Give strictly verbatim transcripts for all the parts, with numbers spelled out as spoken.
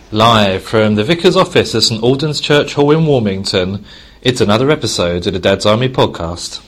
Live from the Vicar's office at St Albans Church Hall in Warmington, it's another episode of the Dad's Army podcast.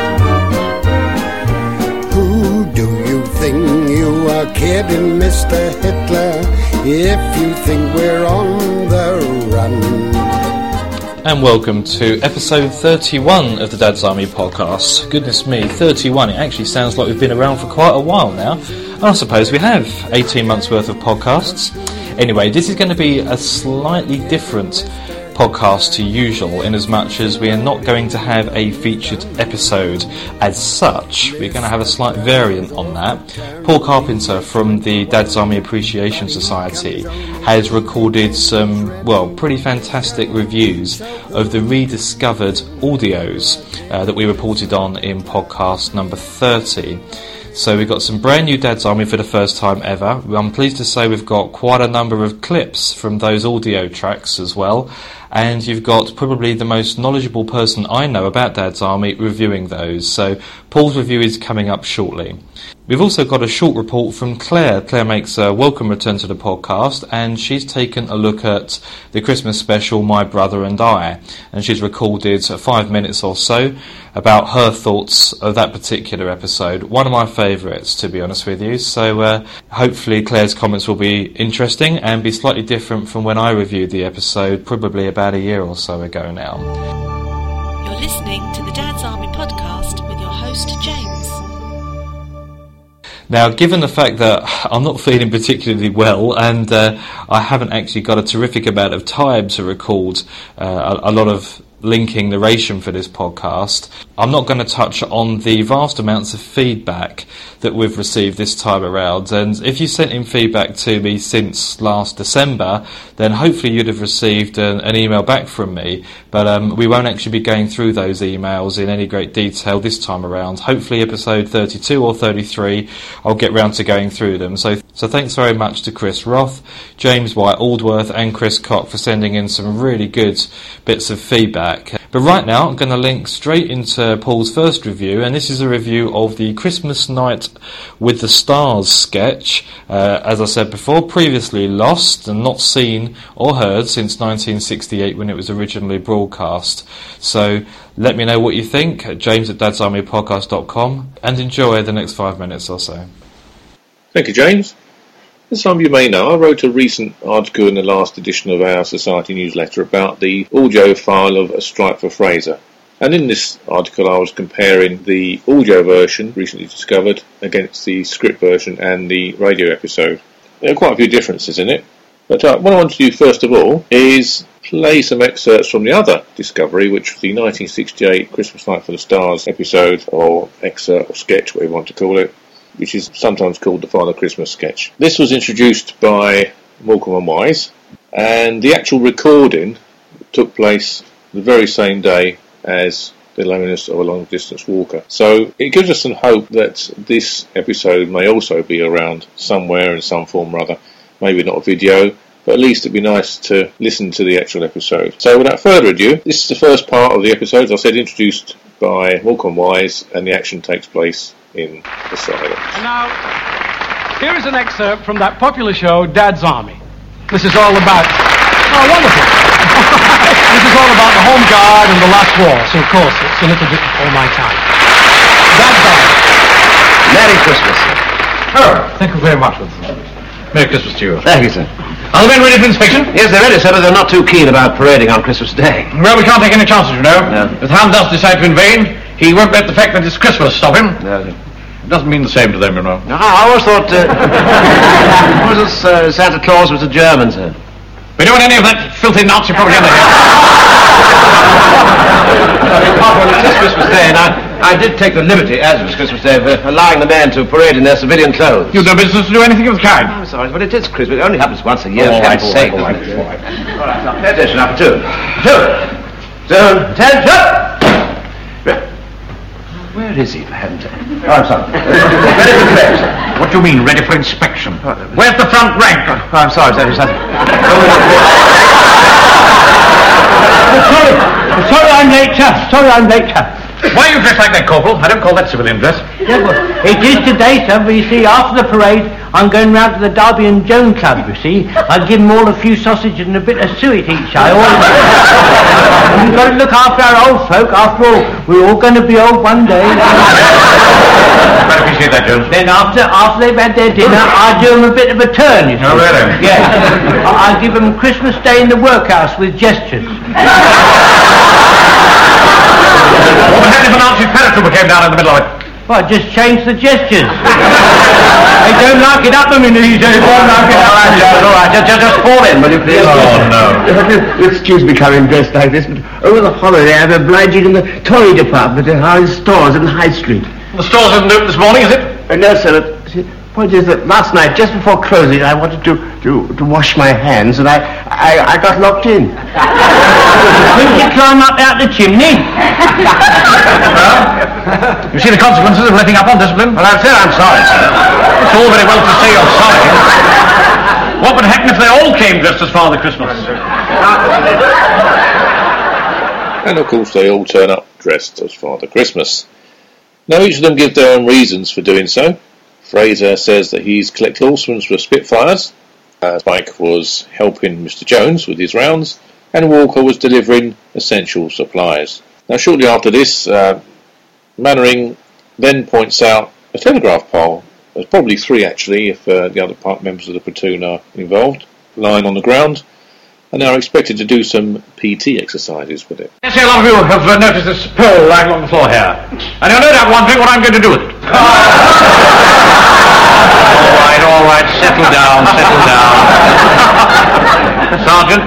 Who do you think you are kidding, Mister Hitler, if you think we're on the run? And welcome to episode thirty-one of the Dad's Army podcast. Goodness me, thirty-one, it actually sounds like we've been around for quite a while now. And I suppose we have, eighteen months worth of podcasts. Anyway, this is going to be a slightly different podcast to usual, in as much as we are not going to have a featured episode as such. We're going to have a slight variant on that. Paul Carpenter from the Dad's Army Appreciation Society has recorded some, well, pretty fantastic reviews of the rediscovered audios uh, that we reported on in podcast number thirty. So we've got some brand new Dad's Army for the first time ever. I'm pleased to say we've got quite a number of clips from those audio tracks as well. And you've got probably the most knowledgeable person I know about Dad's Army reviewing those. So Paul's review is coming up shortly. We've also got a short report from Claire. Claire makes a welcome return to the podcast, and she's taken a look at the Christmas special, My Brother and I. And she's recorded five minutes or so about her thoughts of that particular episode. One of my favourites, to be honest with you. So uh, hopefully Claire's comments will be interesting and be slightly different from when I reviewed the episode, probably about a year or so ago now. You're listening to the Dad's Army podcast with your host, James. Now, given the fact that I'm not feeling particularly well and uh, I haven't actually got a terrific amount of time to record uh, a, a lot of linking narration for this podcast, I'm not going to touch on the vast amounts of feedback that we've received this time around. And if you sent in feedback to me since last December, then hopefully you'd have received an, an email back from me. But um, we won't actually be going through those emails in any great detail this time around. Hopefully episode thirty-two or thirty-three, I'll get round to going through them. So, so thanks very much to Chris Roth, James White Aldworth and Chris Cock for sending in some really good bits of feedback. But right now, I'm going to link straight into Paul's first review, and this is a review of the Christmas Night with the Stars sketch. Uh, as I said before, previously lost and not seen or heard since nineteen sixty-eight when it was originally broadcast. So let me know what you think at james at dads army podcast dot com, and enjoy the next five minutes or so. Thank you, James. As some of you may know, I wrote a recent article in the last edition of our Society newsletter about the audio file of A Strike for Fraser. And in this article I was comparing the audio version, recently discovered, against the script version and the radio episode. There are quite a few differences in it. But uh, what I want to do first of all is play some excerpts from the other discovery, which was the nineteen sixty-eight Christmas Night for the Stars episode, or excerpt, or sketch, whatever you want to call it, which is sometimes called the Father Christmas sketch. This was introduced by Morecambe and Wise, and the actual recording took place the very same day as The Loneliness of a Long Distance Walker. So it gives us some hope that this episode may also be around somewhere in some form or other. Maybe not a video, but at least it'd be nice to listen to the actual episode. So without further ado, this is the first part of the episode, as I said, introduced by Morecambe and Wise, and the action takes place in the silence. And now, here is an excerpt from that popular show, Dad's Army. This is all about... Oh, wonderful. This is all about the home guard and the last war, so of course it's a little bit before my time. Dad's Army. Merry Christmas, sir. Oh, thank you very much, Wilson. Merry Christmas to you. Thank you, sir. Are the men ready for inspection? Yes, they're ready, sir, but they're not too keen about parading on Christmas Day. Well, we can't take any chances, you know. No. If Ham does decide to invade, he won't let the fact that it's Christmas stop him. No, sir. It doesn't mean the same to them, you know. No, I always thought, uh, I always thought uh, Santa Claus was a German, sir. We don't want any of that filthy Nazi propaganda here. It is Christmas Day, and I, I did take the liberty, as it was Christmas Day, of uh, allowing the men to parade in their civilian clothes. You've no business to do anything of the kind. I'm sorry, but it is Christmas. It only happens once a year. Oh, all right, all right, all all right, right, all right. All right, now pay attention, now for two. Two. Two. Attention. Where is he, for heaven's sake? Oh, I'm sorry. Ready for inspection. What do you mean, ready for inspection? Where's the front rank? Oh, I'm sorry, sir. Sorry. Sorry, sorry I'm late, sir. Sorry I'm late, sir. Why are you dressed like that, Corporal? I don't call that civilian dress. Yeah, well, it is today, sir, but you see, after the parade, I'm going round to the Derby and Joan Club, you see. I give them all a few sausages and a bit of suet each, I always... We've got to look after our old folk. After all, we're all going to be old one day. I appreciate that, Jones. Then after after they've had their dinner, I do them a bit of a turn, you see. Oh, really? Yeah. I, I give them Christmas Day in the workhouse with gestures. What happened if an army paratrooper came down in the middle of it? Well, just change the gestures. They don't like it up them in these days. They don't like it up. All right, Jones, all right. Just, just, just fall in, will you please? Oh, no. Excuse me coming dressed like this, but over the holiday I'm obliging in the toy department at our stores in High Street. The stores isn't open this morning, is it? Uh, no, sir. The point is that last night, just before closing, I wanted to, to, to wash my hands, and I, I, I got locked in. Couldn't you climb up out the chimney? You see the consequences of letting up on discipline? Well, I'm fair, I'm sorry, sir. It's all very well to say you're sorry. What would happen if they all came dressed as Father Christmas? And of course they all turn up dressed as Father Christmas. Now each of them give their own reasons for doing so. Fraser says that he's collecting horsemen for Spitfires, as Mike was helping Mister Jones with his rounds, and Walker was delivering essential supplies. Now shortly after this, uh, Mannering then points out a telegraph pole. There's probably three actually, if uh, the other part members of the platoon are involved, lying on the ground, and they are expected to do some P T exercises with it. I see a lot of you have uh, noticed this pole lying on the floor here, and you're no doubt wondering what I'm going to do with it. All right, all right, settle down, settle down. Sergeant.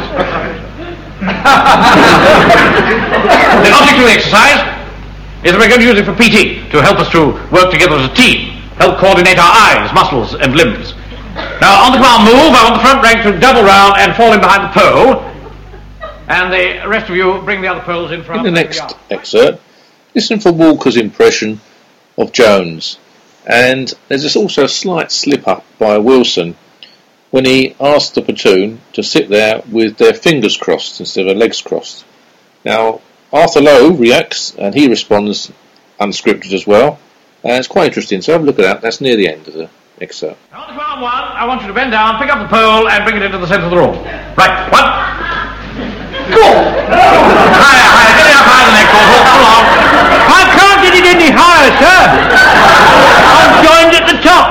The object of the exercise is that we're going to use it for P T, to help us to work together as a team, help coordinate our eyes, muscles, and limbs. Now, on the command move, I want the front rank to double round and fall in behind the pole, and the rest of you bring the other poles in front. In the next excerpt, listen for Walker's impression of Jones, and there's also a slight slip-up by Wilson when he asked the platoon to sit there with their fingers crossed instead of legs crossed. Now, Arthur Lowe reacts, and he responds unscripted as well, and it's quite interesting, so have a look at that. That's near the end of the excerpt. On the command one, I want you to bend down, pick up the pole, and bring it into the centre of the room. Right, one. Go! Higher, higher, get it up higher than that, Corporal. Come along. I can't get it any higher, sir. I'm joined at the top.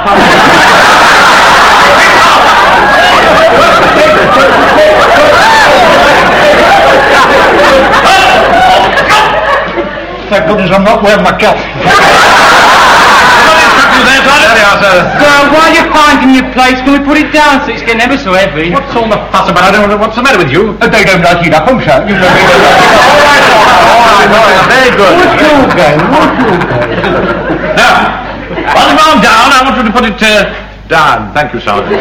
Thank goodness I'm not wearing my cap. Well, while you're finding your place, can we put it down so it's getting ever so heavy? What's all the fuss about? I don't know what's the matter with you. Uh, they don't like it up, I'm sure. You know, they don't like it. All right, all right, all right, very good. What's your game? What's your game? Now, while the arm down, I want you to put it uh, down. Thank you, Sergeant.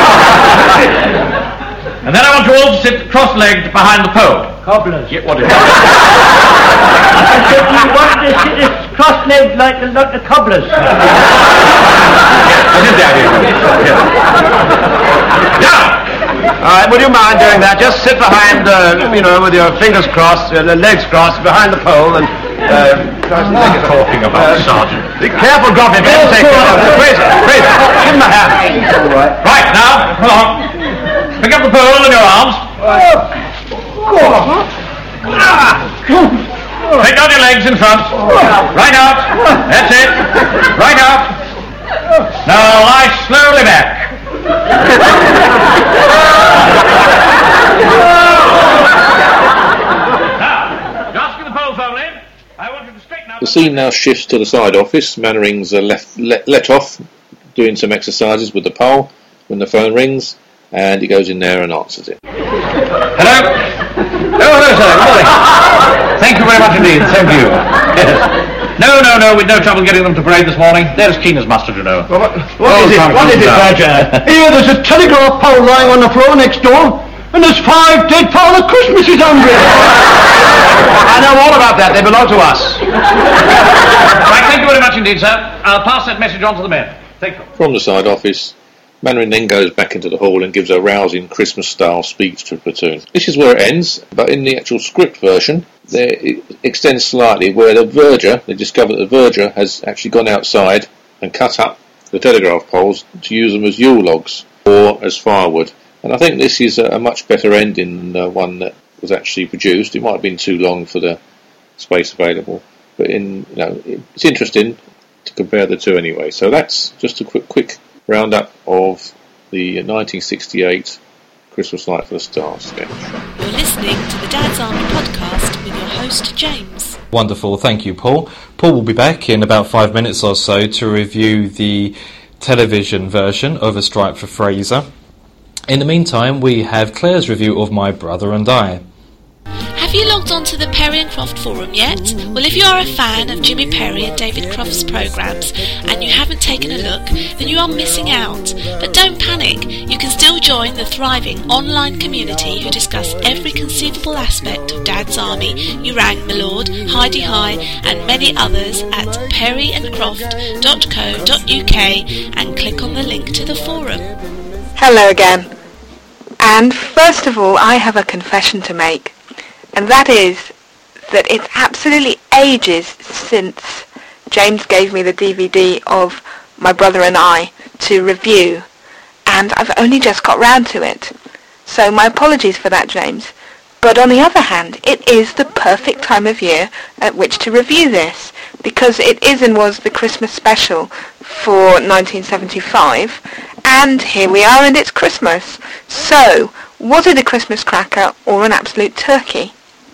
And then I want you all to sit cross-legged behind the pole. Cobblers. Yeah, what is it? I said you wanted to sit cross-legged like the, like the cobblers. Yes, that is the idea. Yes. Now, all right, would you mind doing that? Just sit behind, uh, you know, with your fingers crossed, uh, legs crossed, behind the pole, and... Uh, what are you talking about, uh, Sergeant? Be careful, Goffin. Better take care of it. Fraser, Fraser, give him a hand. Right, now, come on. Pick up the pole in your arms. Take out your legs in front. Right out. That's it. Right out. Now lie slowly back. Now, just get the pole firmly. I want you to straighten out. The scene now shifts to the side office. Mannering's uh, left, let, let off doing some exercises with the pole when the phone rings, and he goes in there and answers it. Hello? Oh, hello, sir. Good morning. Thank you very much indeed. Same to you. Yes. No, no, no. With no trouble getting them to parade this morning. They're as keen as mustard, you know. Well, what what oh, is it? What is it, Roger? Here, there's a telegraph pole lying on the floor next door, and there's five dead Father Christmases under it. I know all about that. They belong to us. Right, thank you very much indeed, sir. I'll pass that message on to the men. Thank you. From the side office, Mainwaring then goes back into the hall and gives a rousing Christmas-style speech to the platoon. This is where it ends, but in the actual script version, there it extends slightly, where the verger, they discover that the verger has actually gone outside and cut up the telegraph poles to use them as Yule logs or as firewood. And I think this is a, a much better ending than the one that was actually produced. It might have been too long for the space available, but in you know it's interesting to compare the two anyway. So that's just a quick quick roundup of the nineteen sixty-eight Christmas Night for the Stars sketch. You're listening to the Dad's Army podcast with your host James. Wonderful, thank you, Paul. Paul will be back in about five minutes or so to review the television version of A Stripe for Fraser. In the meantime, we have Claire's review of My Brother and I. Have you logged on to the Perry and Croft forum yet? Well, if you are a fan of Jimmy Perry and David Croft's programmes and you haven't taken a look, then you are missing out. But don't panic, you can still join the thriving online community who discuss every conceivable aspect of Dad's Army, Urang Milord, Heidi High and many others at perry and croft dot co dot uk and click on the link to the forum. Hello again. And first of all, I have a confession to make. And that is that it's absolutely ages since James gave me the D V D of My Brother and I to review, and I've only just got round to it. So my apologies for that, James. But on the other hand, it is the perfect time of year at which to review this, because it is and was the Christmas special for nineteen seventy-five, and here we are and it's Christmas. So, was it a Christmas cracker or an absolute turkey?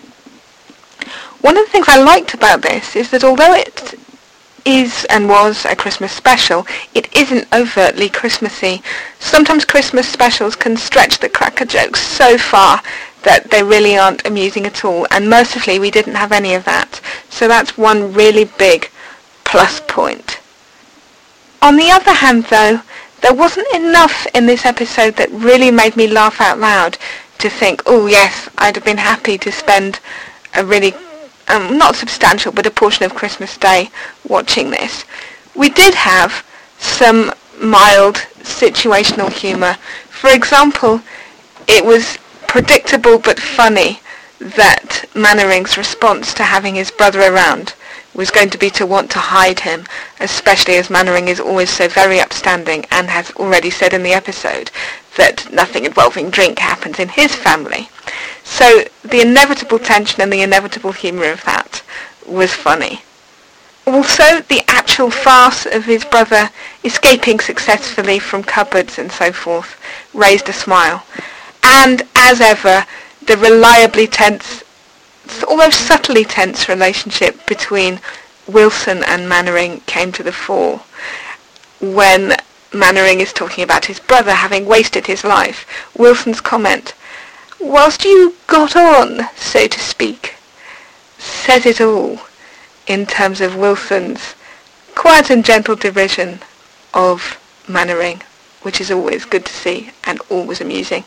One of the things I liked about this is that although it is and was a Christmas special, it isn't overtly Christmassy. Sometimes Christmas specials can stretch the cracker jokes so far that they really aren't amusing at all, and mercifully we didn't have any of that. So that's one really big plus point. On the other hand though, there wasn't enough in this episode that really made me laugh out loud to think, oh yes, I'd have been happy to spend a really Um, not substantial, but a portion of Christmas Day watching this. We did have some mild situational humour. For example, it was predictable but funny that Mannering's response to having his brother around was going to be to want to hide him, especially as Mannering is always so very upstanding and has already said in the episode that nothing involving drink happens in his family. So the inevitable tension and the inevitable humour of that was funny. Also, the actual farce of his brother escaping successfully from cupboards and so forth raised a smile. And, as ever, the reliably tense, although subtly tense relationship between Wilson and Mannering came to the fore when Mannering is talking about his brother having wasted his life. Wilson's comment, "Whilst you got on, so to speak," says it all in terms of Wilson's quiet and gentle derision of Mannering, which is always good to see and always amusing.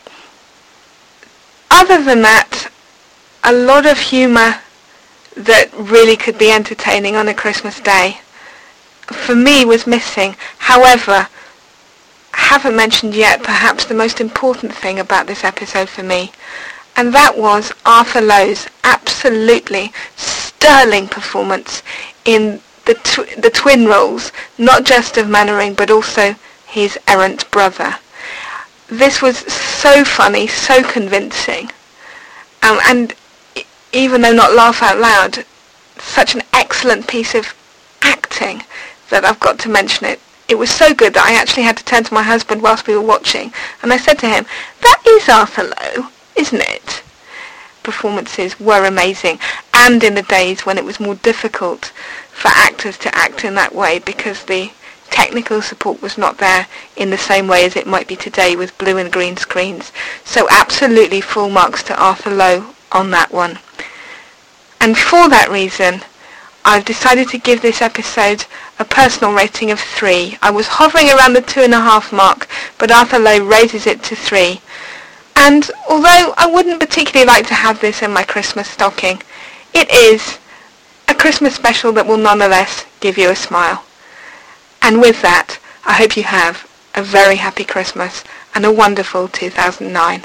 Other than that, a lot of humour that really could be entertaining on a Christmas day, for me, was missing. However, I haven't mentioned yet perhaps the most important thing about this episode for me, and that was Arthur Lowe's absolutely sterling performance in the tw- the twin roles, not just of Mannering but also his errant brother. This was so funny, so convincing, um, and even though not laugh out loud, such an excellent piece of acting that I've got to mention it. It was so good that I actually had to turn to my husband whilst we were watching, and I said to him, "That is Arthur Lowe, isn't it?" Performances were amazing, and in the days when it was more difficult for actors to act in that way because the technical support was not there in the same way as it might be today with blue and green screens. So absolutely full marks to Arthur Lowe on that one. And for that reason, I've decided to give this episode a personal rating of three. I was hovering around the two and a half mark, but Arthur Lowe raises it to three. And although I wouldn't particularly like to have this in my Christmas stocking, it is a Christmas special that will nonetheless give you a smile. And with that, I hope you have a very happy Christmas and a wonderful two thousand nine.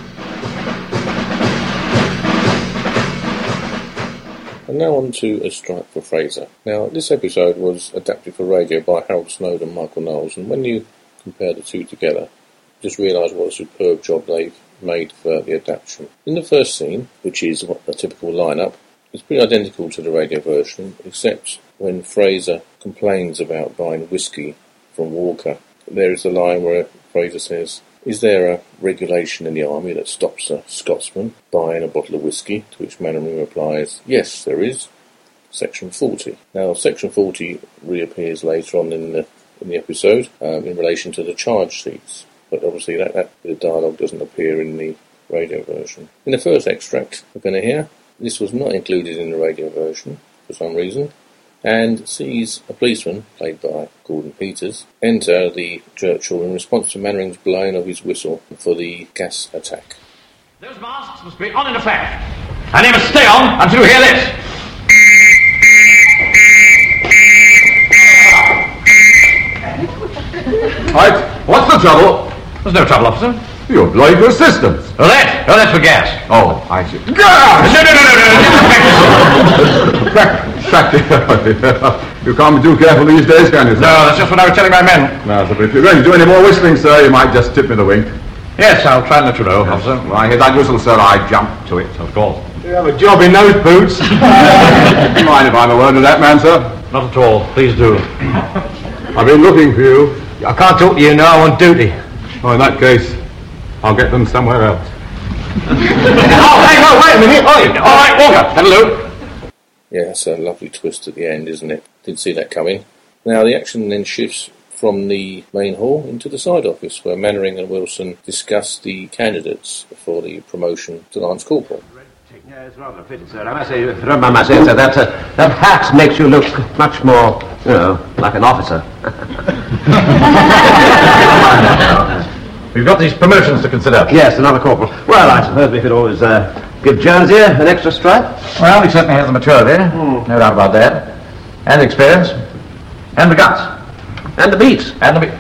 And now on to A Strike for Fraser. Now, this episode was adapted for radio by Harold Snow and Michael Knowles, and when you compare the two together, just realise what a superb job they've made for the adaptation. In the first scene, which is a typical lineup, it's pretty identical to the radio version, except when Fraser complains about buying whiskey from Walker. There is a line where Fraser says, "Is there a regulation in the army that stops a Scotsman buying a bottle of whiskey?" To which Mannering replies, "Yes, there is. Section forty. Now, Section forty reappears later on in the in the episode um, in relation to the charge seats, but obviously that, that bit of dialogue doesn't appear in the radio version. In the first extract we're going to hear, this was not included in the radio version for some reason, and sees a policeman, played by Gordon Peters, enter the church hall in response to Mannering's blowing of his whistle for the gas attack. Those masks must be on in effect, and they must stay on until you hear this. Right, what's the trouble? There's no trouble, officer. You're blowing for assistance. Oh, that? Oh, that's for gas. Oh, I see. Gas! No, no, no, no, no. Practice. Practice. You can't be too careful these days, can you, sir? No, that's just what I was telling my men. No, sir, but if you're going to do any more whistling, sir, you might just tip me the wink. Yes, I'll try and let you know, officer. When I hear that whistle, sir, I jump to it. Of course. You have a job in those boots. Mind if I'm a word to that man, sir? Not at all. Please do. I've been looking for you. I can't talk to you now. I'm on duty. Oh, in that case, I'll get them somewhere else. Oh, hang on, wait a minute. Oh, all right, Walker. That'll do. Yeah, that's a lovely twist at the end, isn't it? Didn't see that coming. Now, the action then shifts from the main hall into the side office, where Mannering and Wilson discuss the candidates for the promotion to Lance Corporal. Yeah, it's rather fitting, sir. I must say, if you don't mind my saying so, that, uh, that hat makes you look much more, you know, like an officer. We've got these promotions to consider. Yes, another corporal. Well, I suppose we could always uh, give Jones here an extra stripe. Well, he certainly has the maturity, mm. no doubt about that. And the experience. And the guts. And the beats. And the beats.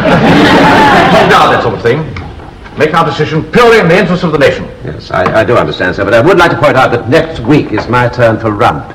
Now, that sort of thing. Make our decision purely in the interest of the nation. Yes, I, I do understand, sir, but I would like to point out that next week is my turn for rump.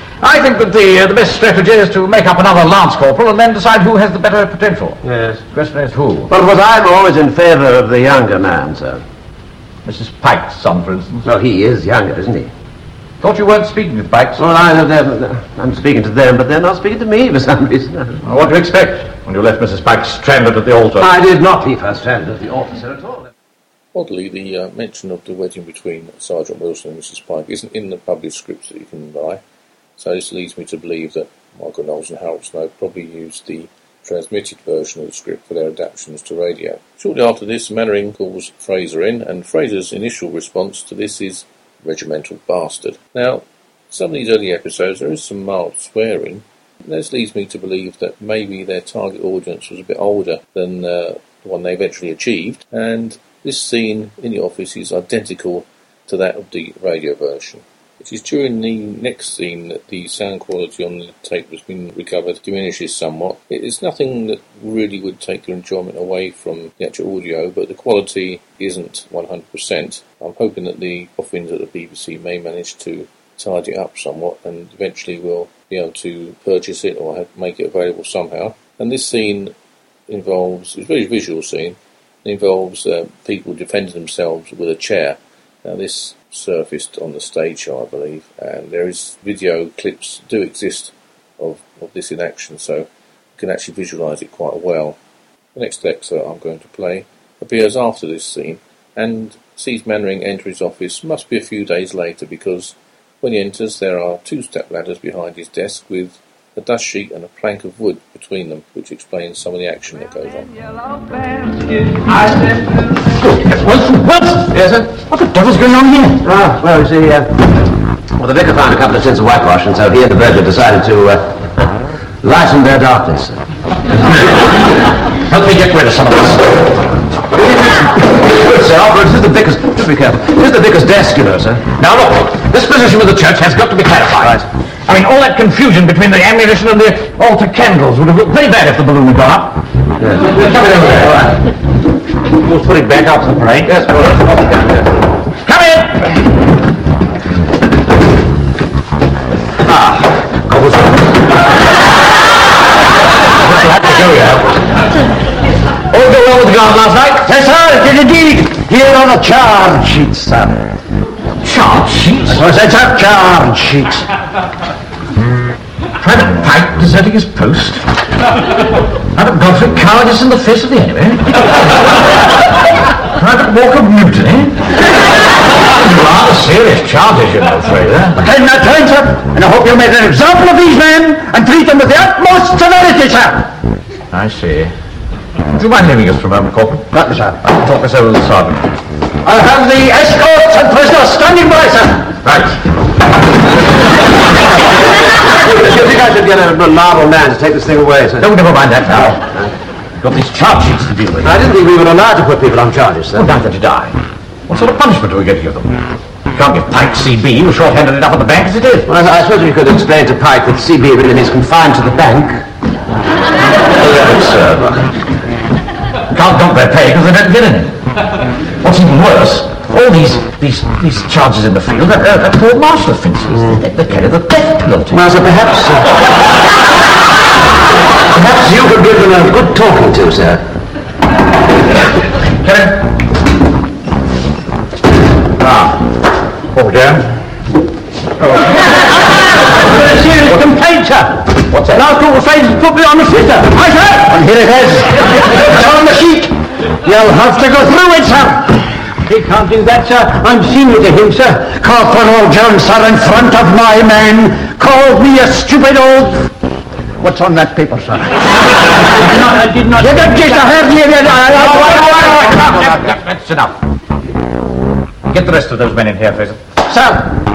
I think that the uh, the best strategy is to make up another Lance Corporal and then decide who has the better potential. Yes. The question is who? Well, but I'm always in favour of the younger man, sir. Missus Pike's son, for instance. Well, he is younger, isn't he? Thought you weren't speaking to the Pikes. Well, I know them. I'm speaking to them, but they're not speaking to me for some reason. Well, what do you expect when you left Missus Pike stranded at the altar? I did not leave her stranded at the altar, sir, at all. Oddly, the uh, mention of the wedding between Sergeant Wilson and Missus Pike isn't in the published scripts that you can buy, so this leads me to believe that Michael Knowles and Harold Snow probably used the transmitted version of the script for their adaptations to radio. Shortly after this, Mannering calls Fraser in, and Fraser's initial response to this is regimental bastard. Now, some of these early episodes there is some mild swearing. This leads me to believe that maybe their target audience was a bit older than uh, the one they eventually achieved, and this scene in the office is identical to that of the radio version. It is during the next scene that the sound quality on the tape has been recovered diminishes somewhat. It is nothing that really would take your enjoyment away from the actual audio, but the quality isn't one hundred percent. I'm hoping that the boffins at the B B C may manage to tidy it up somewhat, and eventually we'll be able to purchase it or have, make it available somehow. And this scene involves, it's a very visual scene, it involves uh, people defending themselves with a chair. Now this surfaced on the stage show, I believe, and there is video clips do exist of, of this in action, so you can actually visualise it quite well. The next excerpt I'm going to play appears after this scene and sees Mannering enter his office. Must be a few days later, because when he enters there are two step ladders behind his desk with a dust sheet and a plank of wood between them, which explains some of the action that goes on. Wilson, Wilson! Yes, sir? What the devil's going on here? Ah, well, you see, uh, well, the vicar found a couple of tins of whitewash, and so he and the verger decided to uh, lighten their darkness. Help me get rid of some of this. Good, sir. This is the vicar's... Just be careful. This is the vicar's desk, you know, sir. Now, look, this position with the church has got to be clarified. Right. I mean, all that confusion between the ammunition and the altar candles would have looked very bad if the balloon had gone up. Yes. Come in over there. All right. We'll put it back up to the parade. Yes, well, let's put it down there. Come in! Ah, Cobblestone. We'll have to go, yeah. All go well with the guard last night? Yes, sir, it did indeed. Here are the charge sheets, sir. Charge sheets? Well, that's a charge sheet. Private Pike deserting his post. Private Godfrey cowardice in the face of the enemy. Private Walker mutiny. Rather serious charges, you know, Fraser. Again, that time, sir, and I hope you make an example of these men and treat them with the utmost severity, sir. I see. Would you mind leaving us for a moment, Corporal? Right, sir. I'll talk this over with the Sergeant. I have the escorts and prisoners standing by, sir. Right. You think I should get a reliable man to take this thing away, sir? Don't never mind that now. You've got these charge sheets to deal with. I didn't think we were allowed to put people on charges, sir. Well, neither did I. What sort of punishment are we going to give them? You can't give Pike C B. You're short-handed enough at the bank as it is. Well, I suppose you could explain to Pike that C B really means confined to the bank. Yes, sir. Can't dump their pay because they don't get any. What's even worse, all these these these charges in the field are, are, are court-martial offences. They, they carry the death penalty. Well, so perhaps... Uh, perhaps you could give them a good talking to, sir. Come in. Ah. Corporal Jones. A serious complaint, sir. What's that? Last Corporal Fraser put me on the sitter. Aye, sir. And here it is. It's on the sheet. You'll have to go through it, sir. He can't do that, sir. I'm senior to him, sir. Corporal Jones, sir, in front of my men, called me a stupid old... What's on that paper, sir? I did not... You don't just have me... That's enough. Get the rest of those men in here, Fraser. Sir.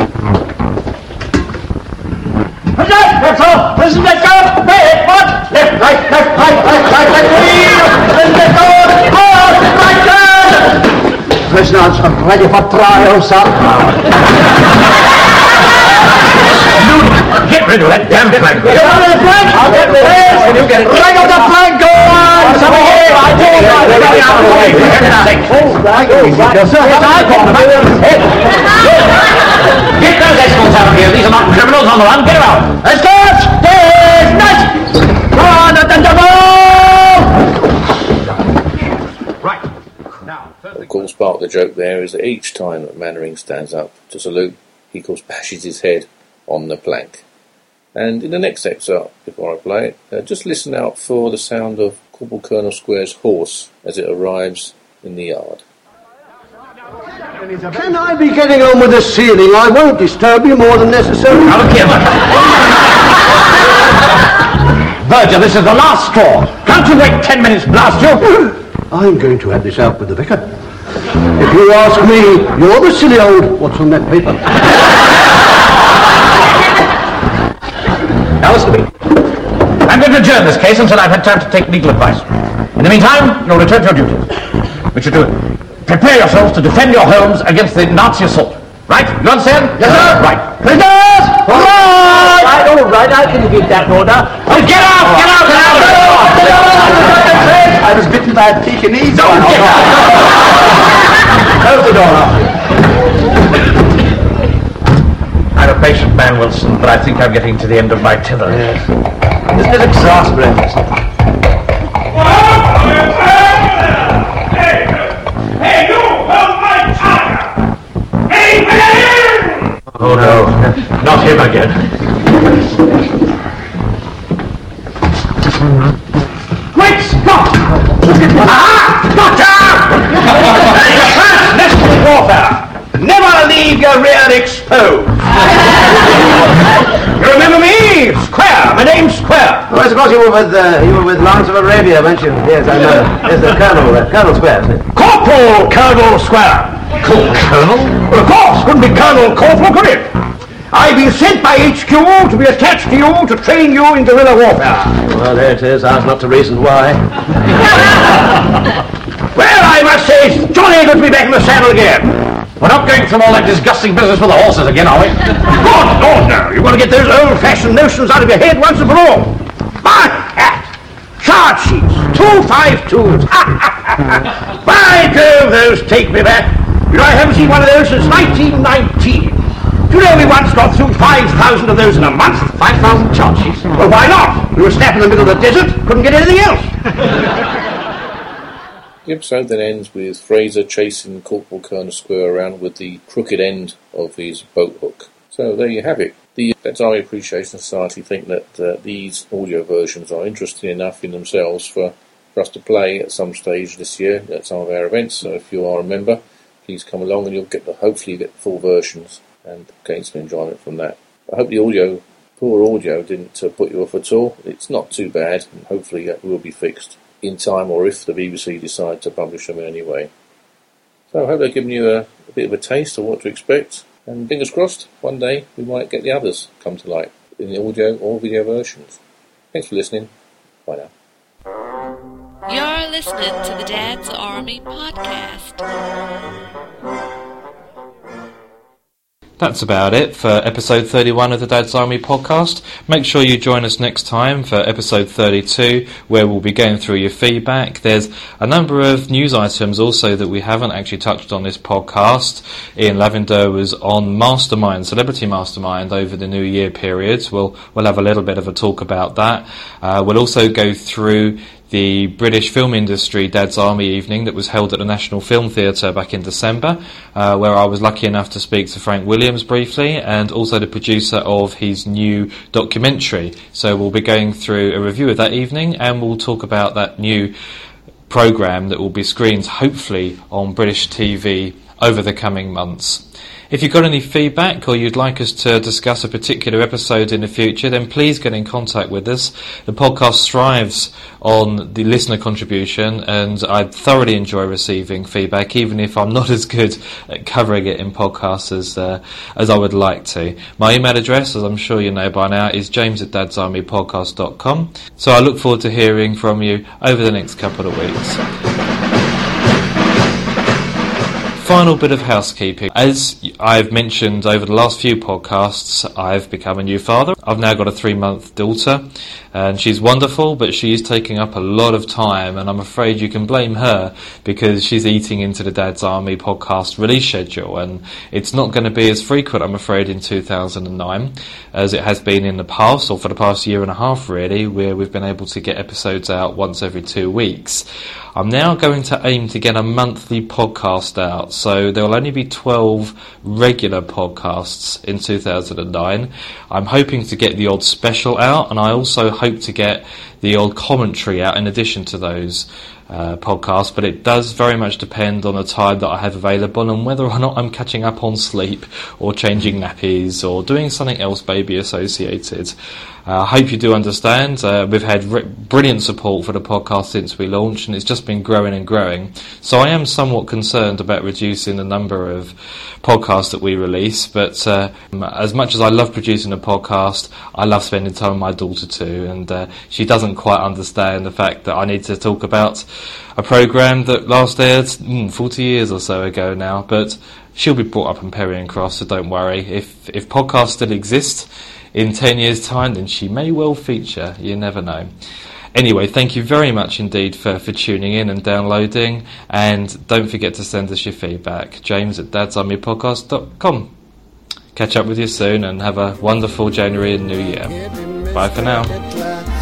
That's all. Listen, let's go. Hey, what? Left, right, left, right, left, right, left, listen, let's go. Forward, right, turn. Prisoners are ready for trial, sir. Get rid of that damn flag. Get on the flag. I'll get the head. Can you get it? Right on the flag. Go on. Some here. I do. Get those escorts out of here. These are not criminals on the run. Get them out. Escorts. Dismiss. Go on at the double. Right. Now. Of course, part of the joke there is that each time that Mannering stands up to salute, he, of course, bashes his head on the plank. And in the next excerpt, before I play it, uh, just listen out for the sound of Corporal Colonel Square's horse as it arrives in the yard. Can I be getting on with the ceiling? I won't disturb you more than necessary. Now look here, Virgil, this is the last straw. Can't you wait ten minutes, blast you? I'm going to have this out with the vicar. If you ask me, you're the silly old... What's on that paper? Now listen to me. I'm going to adjourn this case until I've had time to take legal advice. In the meantime, you'll return to your duties. Which you do. Prepare yourselves to defend your homes against the Nazi assault. Right? You understand? Yes, sir. Right. Prisoners! All right! Right, all right, I can give that order. Oh, get out! Get out! Get out! Get out! I was bitten by a Pekingese. Don't get out! Close the door after you. I'm a patient man, Wilson, but I think I'm getting to the end of my tether. Yes. Isn't it exasperating? Hey! Hey, you! Hold my tongue! Hey, man! Oh, no. Not him again. Great Scott! Ah! Doctor! The first lesson in warfare. Never leave your rear exposed. You remember me? Square. My name's Square. Oh, I suppose you were with uh, you were with Lawrence of Arabia, weren't you? Yes, I know. Yes, the Colonel, uh, Colonel Square, isn't it? Corporal Colonel Square. Called Colonel? Well, of course. Couldn't be Colonel Corporal, could it? I've been sent by H Q to be attached to you to train you in guerrilla warfare. Well, there it is. Ask not to reason why. Well, I must say, it's jolly good to be back in the saddle again. We're not going through all that disgusting business with the horses again, are we? God, Lord, no. You want to get those old-fashioned notions out of your head once and for all. My hat! Shut Charge sheets, two five twos. By Jove, those take me back. You know, I haven't seen one of those since nineteen nineteen. Do you know we once got through five thousand of those in a month? five thousand charge sheets? Well, why not? We were snapping in the middle of the desert, couldn't get anything else. The episode then ends with Fraser chasing Corporal Colonel Square around with the crooked end of his boat hook. So there you have it. The Dad's Army Appreciation Society think that uh, these audio versions are interesting enough in themselves for, for us to play at some stage this year at some of our events. So if you are a member, please come along and you'll get the, hopefully get the full versions and gain some enjoyment from that. I hope the audio, poor audio, didn't uh, put you off at all. It's not too bad, and hopefully it will be fixed in time, or if the B B C decide to publish them in any way. So I hope they've given you a, a bit of a taste of what to expect, and fingers crossed, one day we might get the others come to light in the audio or video versions. Thanks for listening. Bye now. You're listening to the Dad's Army Podcast. That's about it for episode thirty-one of the Dad's Army Podcast. Make sure you join us next time for episode thirty-two, where we'll be going through your feedback. There's a number of news items also that we haven't actually touched on this podcast. Ian Lavender was on Mastermind, Celebrity Mastermind, over the New Year period. We'll, we'll have a little bit of a talk about that. Uh, we'll also go through the British film industry Dad's Army evening that was held at the National Film Theatre back in December, uh, where I was lucky enough to speak to Frank Williams briefly, and also the producer of his new documentary. So we'll be going through a review of that evening, and we'll talk about that new programme that will be screened hopefully on British T V over the coming months. If you've got any feedback or you'd like us to discuss a particular episode in the future, then please get in contact with us. The podcast thrives on the listener contribution, and I thoroughly enjoy receiving feedback, even if I'm not as good at covering it in podcasts as uh, as I would like to. My email address, as I'm sure you know by now, is james at dads army podcast dot com. So I look forward to hearing from you over the next couple of weeks. Final bit of housekeeping. As I've mentioned over the last few podcasts, I've become a new father. I've now got a three-month daughter, and she's wonderful, but she is taking up a lot of time, and I'm afraid you can blame her because she's eating into the Dad's Army podcast release schedule, and it's not going to be as frequent, I'm afraid, in two thousand nine as it has been in the past, or for the past year and a half, really, where we've been able to get episodes out once every two weeks. I'm now going to aim to get a monthly podcast out, so there will only be twelve regular podcasts in two thousand nine. I'm hoping to get the odd special out, and I also hope to get the odd commentary out in addition to those uh, podcasts, but it does very much depend on the time that I have available and whether or not I'm catching up on sleep or changing nappies or doing something else baby associated. Uh, I hope you do understand. Uh, we've had re- brilliant support for the podcast since we launched, and it's just been growing and growing. So I am somewhat concerned about reducing the number of podcasts that we release, but uh, as much as I love producing a podcast, I love spending time with my daughter too, and uh, she doesn't quite understand the fact that I need to talk about a programme that last aired mm, forty years or so ago now, but she'll be brought up in Perry and Cross, so don't worry. If, if podcasts still exist in ten years' time, then she may well feature. You never know. Anyway, thank you very much indeed for, for tuning in and downloading, and don't forget to send us your feedback. James at dads army podcast dot com. Catch up with you soon, and have a wonderful January and New Year. Bye for now.